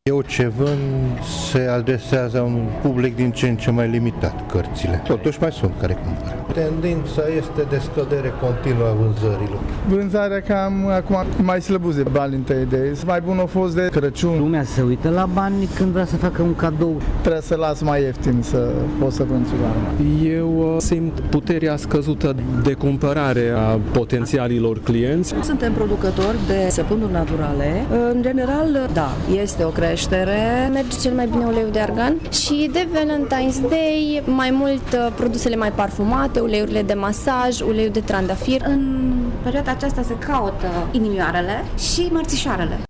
Eu ce vând se adresează un public din ce în ce mai limitat, cărțile. Totuși mai sunt care cumpără. Tendința este de scădere continuă a vânzărilor. Vânzarea cam acum mai slăbuze Valentine Day. Mai bun a fost de Crăciun. Lumea se uită la bani când vrea să facă un cadou. Trebuie să las mai ieftin să poți să vând ceva. Eu simt puterea scăzută de cumpărare a potențialilor clienți. Suntem producători de săpunuri naturale. În general, da, este o creștere. Merge cel mai bine uleiul de argan și de Valentine's Day mai mult produsele mai parfumate, uleiurile de masaj, uleiul de trandafir. În perioada aceasta se caută inimioarele și mărțișoarele.